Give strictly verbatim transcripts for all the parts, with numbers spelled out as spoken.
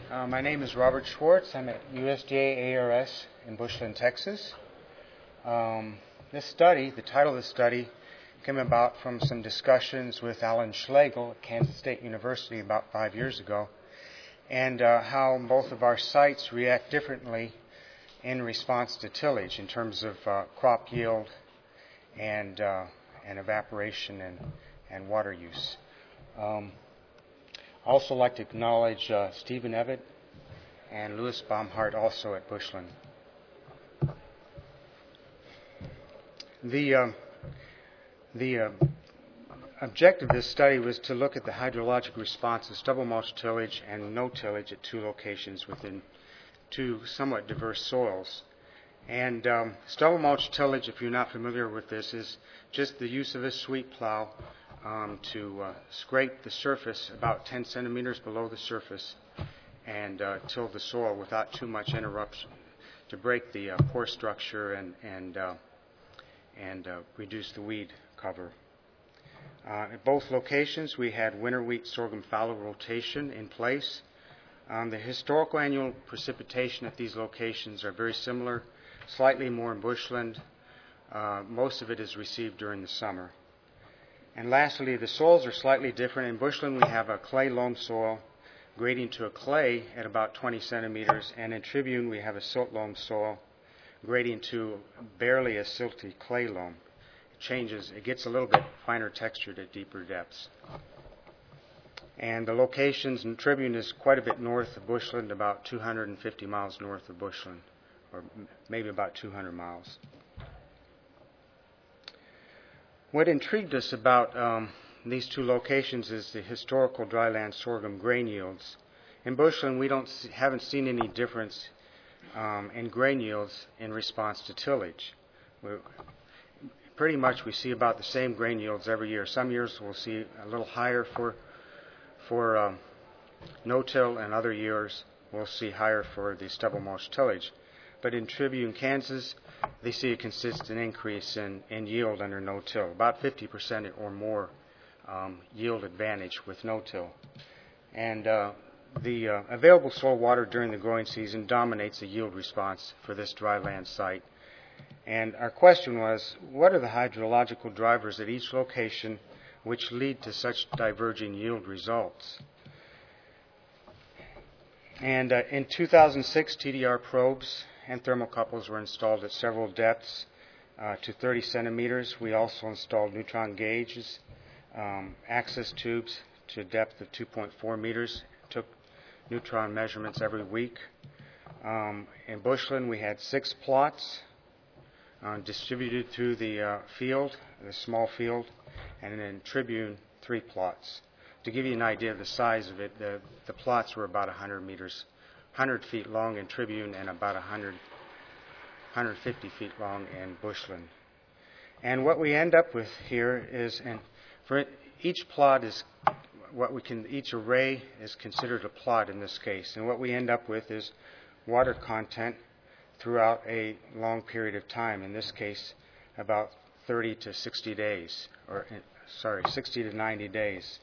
Uh, my name is Robert Schwartz. I'm at U S D A A R S in Bushland, Texas. Um, this study, the title of the study, came about from some discussions with Alan Schlegel at Kansas State University about five years ago, and uh, how both of our sites react differently in response to tillage in terms of uh, crop yield and, uh, and evaporation and, and water use. Um, I also like to acknowledge uh, Stephen Evett and Louis Baumhart, also at Bushland. The, um, the uh, objective of this study was to look at the hydrologic response of stubble mulch tillage and no tillage at two locations within two somewhat diverse soils. And um, stubble mulch tillage, if you're not familiar with this, is just the use of a sweep plow um, to uh, scrape the surface about ten centimeters below the surface and uh, till the soil without too much interruption to break the uh, pore structure and, and, uh, and uh, reduce the weed cover. Uh, at both locations, we had winter wheat sorghum fallow rotation in place. Um, the historical annual precipitation at these locations are very similar, slightly more in bushland. Uh, most of it is received during the summer. And lastly, the soils are slightly different. In bushland, we have a clay loam soil grading to a clay at about twenty centimeters, and in Tribune, we have a silt loam soil grading to barely a silty clay loam. It changes, it gets a little bit finer textured at deeper depths. And the locations in Tribune is quite a bit north of Bushland, about two hundred fifty miles north of Bushland, or maybe about two hundred miles. What intrigued us about um, these two locations is the historical dryland sorghum grain yields. In Bushland, we don't see, haven't seen any difference um, in grain yields in response to tillage. We're, pretty much we see about the same grain yields every year. Some years we'll see a little higher for for um, no-till, and other years we'll see higher for the stubble mulch tillage. But in Tribune, Kansas, they see a consistent increase in, in yield under no-till, about fifty percent or more um, yield advantage with no-till. And uh, the uh, available soil water during the growing season dominates the yield response for this dry land site. And our question was, what are the hydrological drivers at each location which lead to such diverging yield results? And uh, in two thousand six, T D R probes and thermocouples were installed at several depths uh, to thirty centimeters. We also installed neutron gauges, um, access tubes to a depth of two point four meters, took neutron measurements every week. Um, in Bushland, we had six plots uh, distributed through the uh, field, the small field, and in Tribune, three plots. To give you an idea of the size of it, the, the plots were about one hundred meters, one hundred feet long in Tribune and about one hundred, one hundred fifty feet long in Bushland. And what we end up with here is, and for each plot is what we can, each array is considered a plot in this case. And what we end up with is water content throughout a long period of time, in this case about thirty to sixty days, or sorry, sixty to ninety days.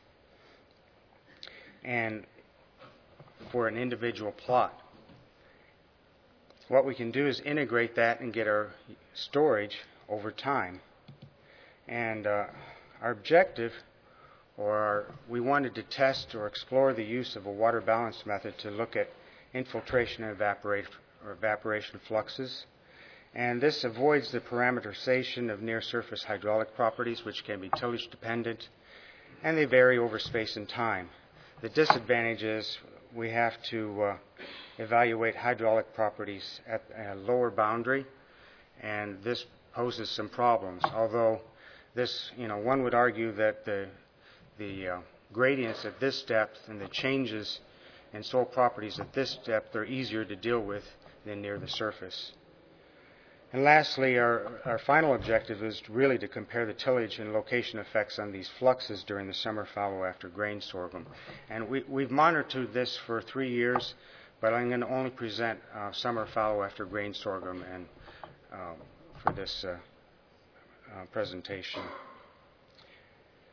And for an individual plot, what we can do is integrate that and get our storage over time. And uh, our objective, or our, we wanted to test or explore the use of a water balance method to look at infiltration and evaporation, or evaporation fluxes. And this avoids the parameterization of near-surface hydraulic properties, which can be tillage dependent, and they vary over space and time. The disadvantage is we have to uh, evaluate hydraulic properties at a lower boundary, and this poses some problems. Although this, you know, one would argue that the, the uh, gradients at this depth and the changes in soil properties at this depth are easier to deal with than near the surface. And lastly, our, our final objective is really to compare the tillage and location effects on these fluxes during the summer fallow after grain sorghum. And we, we've monitored this for three years, but I'm going to only present uh, summer fallow after grain sorghum and um, for this uh, uh, presentation.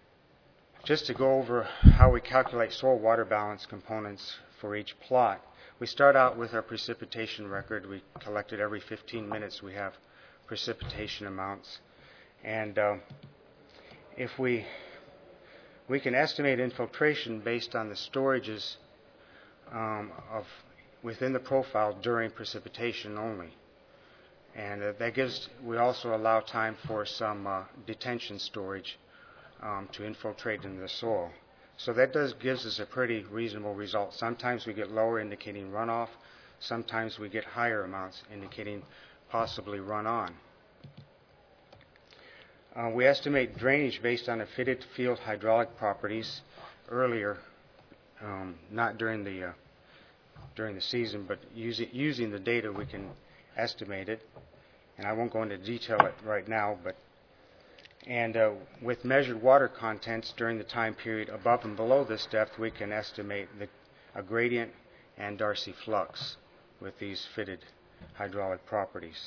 Just to go over how we calculate soil water balance components for each plot. we start out with our precipitation record. We collected every fifteen minutes we have precipitation amounts. And uh, if we we can estimate infiltration based on the storages um, of within the profile during precipitation only. And uh, that gives, we also allow time for some uh, detention storage um, to infiltrate into the soil. So that does gives us a pretty reasonable result. Sometimes we get lower indicating runoff. Sometimes we get higher amounts indicating possibly run-on. Uh, we estimate drainage based on the fitted field hydraulic properties earlier, um, not during the uh, during the season, but using using the data we can estimate it. And I won't go into detail it right now, but and uh, with measured water contents during the time period above and below this depth, we can estimate the, a gradient and Darcy flux with these fitted hydraulic properties.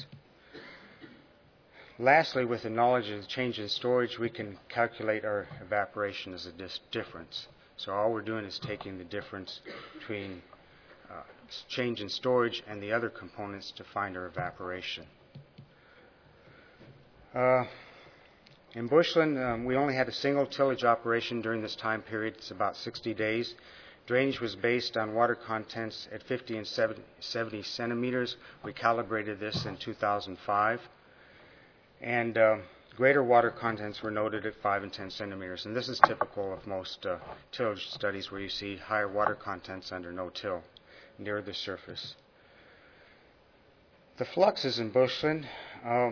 Lastly, with the knowledge of the change in storage, we can calculate our evaporation as a dis difference. So all we're doing is taking the difference between uh, change in storage and the other components to find our evaporation. Uh, in Bushland, um, we only had a single tillage operation during this time period. It's about sixty days. Drainage was based on water contents at fifty and seventy centimeters. We calibrated this in two thousand five. And uh, greater water contents were noted at five and ten centimeters. And this is typical of most uh, tillage studies where you see higher water contents under no-till near the surface. The fluxes in Bushland uh,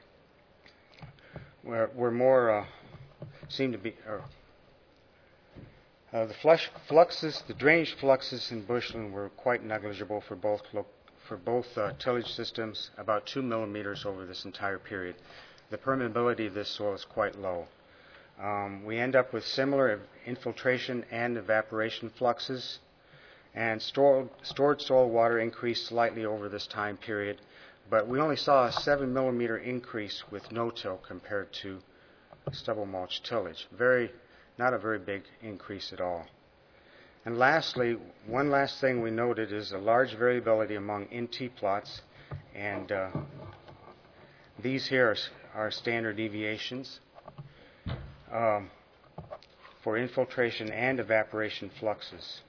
were, were more, uh, seem to be, uh, uh, the flush, fluxes, the drainage fluxes in Bushland were quite negligible for both locations. For both uh, tillage systems, about two millimeters over this entire period. The permeability of this soil is quite low. Um, we end up with similar infiltration and evaporation fluxes, and stored, stored soil water increased slightly over this time period, but we only saw a seven millimeter increase with no-till compared to stubble mulch tillage. Very, not a very big increase at all. And lastly, one last thing we noted is a large variability among N T plots, and uh, these here are, are standard deviations um, for infiltration and evaporation fluxes.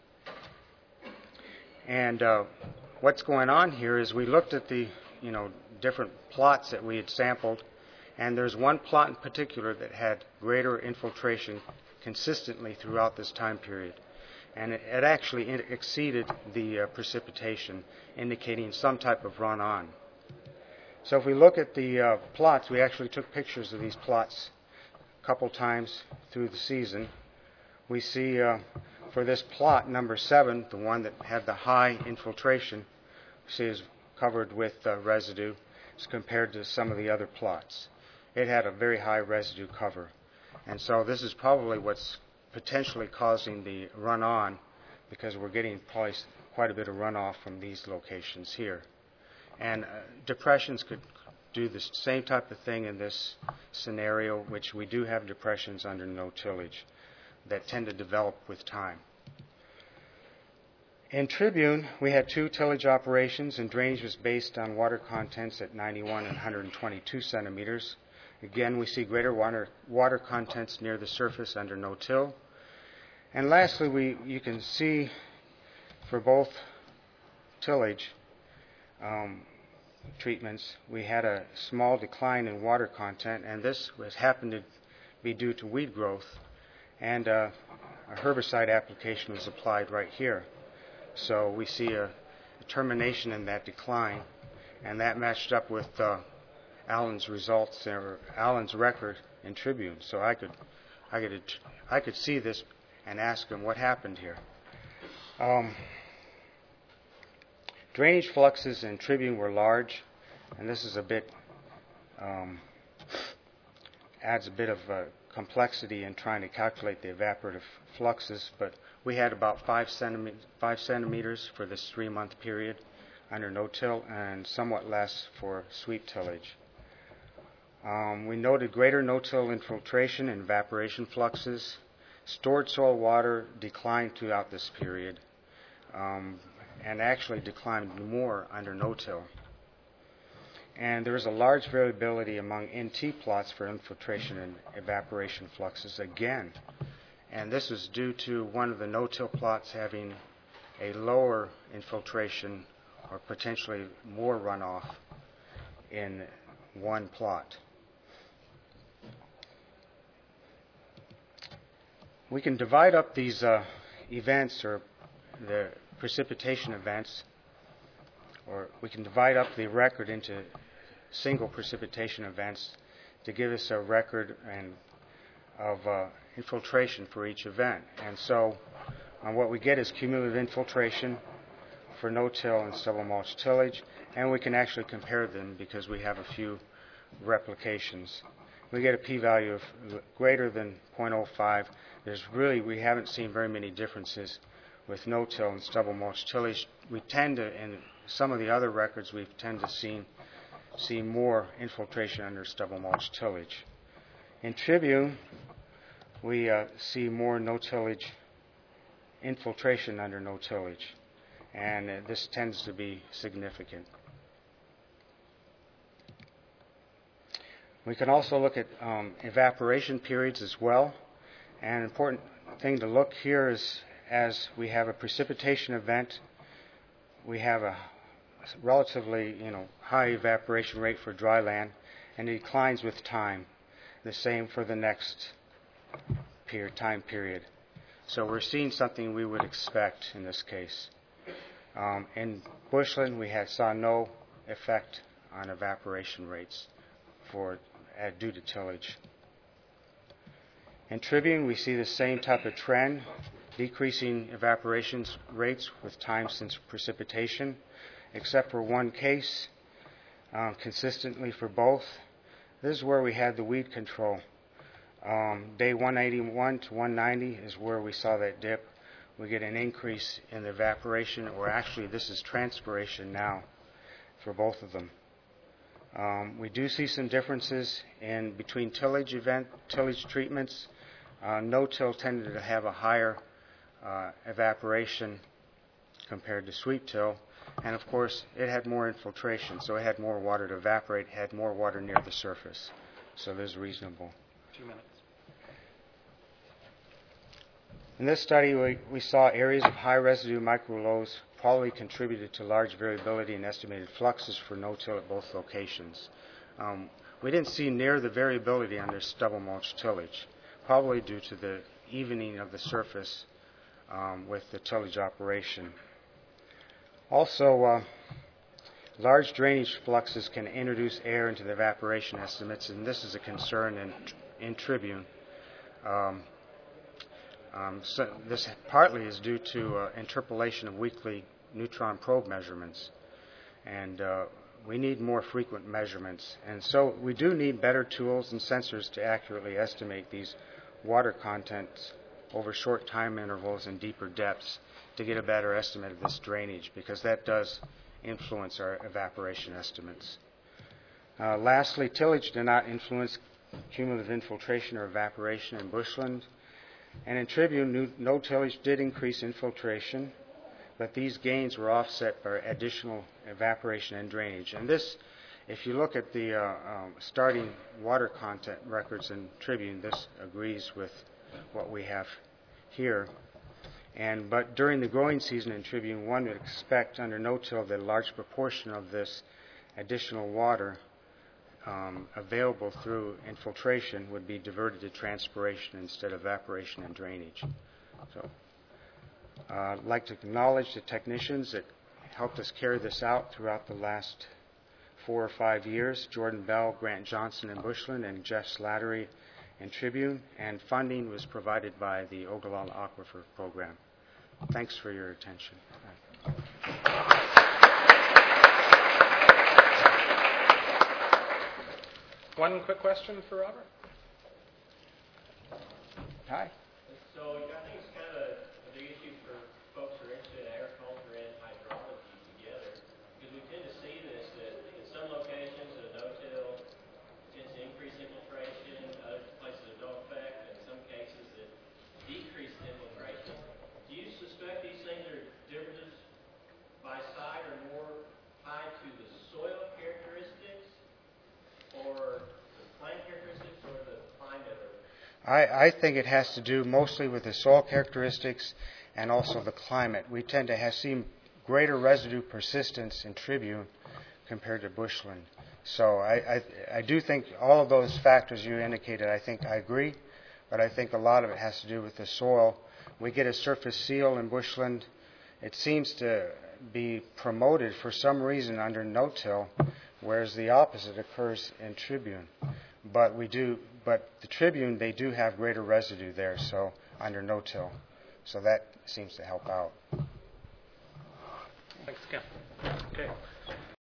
And uh, what's going on here is we looked at the you know different plots that we had sampled, and there's one plot in particular that had greater infiltration consistently throughout this time period. And it, it actually in, exceeded the uh, precipitation, indicating some type of run-on. So if we look at the uh, plots, we actually took pictures of these plots a couple times through the season. We see uh, for this plot, number seven, the one that had the high infiltration, we see is covered with uh, residue as compared to some of the other plots. It had a very high residue cover. And so this is probably what's potentially causing the run-on, because we're getting probably quite a bit of runoff from these locations here. And uh, depressions could do the same type of thing in this scenario, which we do have depressions under no tillage that tend to develop with time. In Tribune, we had two tillage operations, and drainage was based on water contents at ninety-one and one hundred twenty-two centimeters. Again, we see greater water, water contents near the surface under no-till. And lastly, we, you can see for both tillage um, treatments, we had a small decline in water content, and this was happened to be due to weed growth, and uh, a herbicide application was applied right here. So we see a, a termination in that decline, and that matched up with uh, Allen's results, or Allen's record in Tribune. So I could, I could, I could see this and ask him what happened here. Um, drainage fluxes in Tribune were large, and this is a bit um, adds a bit of uh, complexity in trying to calculate the evaporative fluxes. But we had about five centimeters, five centimeters for this three-month period under no-till, and somewhat less for sweep tillage. Um, we noted greater no-till infiltration and evaporation fluxes. Stored soil water declined throughout this period. Um, and actually declined more under no-till. And there is a large variability among N T plots for infiltration and evaporation fluxes again. And this is due to one of the no-till plots having a lower infiltration or potentially more runoff in one plot. We can divide up these uh, events, or the precipitation events, or we can divide up the record into single precipitation events to give us a record and of uh, infiltration for each event. And so uh, what we get is cumulative infiltration for no-till and stubble mulch tillage, and we can actually compare them because we have a few replications. We get a p-value of greater than zero point zero five. There's really, we haven't seen very many differences with no-till and stubble mulch tillage. We tend to, in some of the other records, we tend to see see more infiltration under stubble mulch tillage. In Tribune, we uh, see more no-tillage infiltration under no-tillage, and uh, this tends to be significant. We can also look at um, evaporation periods as well, and an important thing to look here is as we have a precipitation event, we have a relatively, you know, high evaporation rate for dry land, and it declines with time. The same for the next period, time period. So we're seeing something we would expect in this case. Um, in bushland, we had saw no effect on evaporation rates for uh, due to tillage. In Tribune, we see the same type of trend, decreasing evaporation rates with time since precipitation, except for one case, um, consistently for both. This is where we had the weed control. Um, day one eighty-one to one ninety is where we saw that dip. We get an increase in the evaporation, or actually this is transpiration now for both of them. Um, we do see some differences in between tillage event, tillage treatments. Uh, no-till tended to have a higher uh, evaporation compared to sweep-till. And of course, it had more infiltration, so it had more water to evaporate, it had more water near the surface. So this is reasonable. Two minutes. In this study, we, we saw areas of high residue microlows probably contributed to large variability in estimated fluxes for no-till at both locations. Um, we didn't see near the variability under stubble mulch tillage, probably due to the evening of the surface um, with the tillage operation. Also, uh, large drainage fluxes can introduce air into the evaporation estimates, and this is a concern in, in Tribune. Um, um, so this partly is due to uh, interpolation of weekly neutron probe measurements, and uh, we need more frequent measurements. And so we do need better tools and sensors to accurately estimate these water contents over short time intervals and deeper depths to get a better estimate of this drainage, because that does influence our evaporation estimates. Uh, lastly, tillage did not influence cumulative infiltration or evaporation in bushland. And in Tribune, no tillage did increase infiltration, but these gains were offset by additional evaporation and drainage. And this, if you look at the uh, um, starting water content records in Tribune, this agrees with what we have here. And but during the growing season in Tribune, one would expect under no-till that a large proportion of this additional water um, available through infiltration would be diverted to transpiration instead of evaporation and drainage. So uh, I'd like to acknowledge the technicians that helped us carry this out throughout the last four or five years: Jordan Bell, Grant Johnson in Bushland, and Jeff Slattery in Tribune, and funding was provided by the Ogallala Aquifer Program. Thanks for your attention. One quick question for Robert. Hi. So I think it's kind of a, a big issue for folks who are interested in agriculture and hydrology together, because we tend to see this, that in some locations a no-till tends to increase infiltration, other places it don't affect, and in some cases it decreases infiltration. Do you suspect these things are differences I, I think it has to do mostly with the soil characteristics and also the climate. We tend to have seen greater residue persistence in Tribune compared to bushland. So I, I, I do think all of those factors you indicated, I think I agree, but I think a lot of it has to do with the soil. We get a surface seal in bushland. It seems to be promoted for some reason under no-till, whereas the opposite occurs in Tribune. But we do, but the Tribune, they do have greater residue there, so under no-till. So that seems to help out. Thanks again. Okay.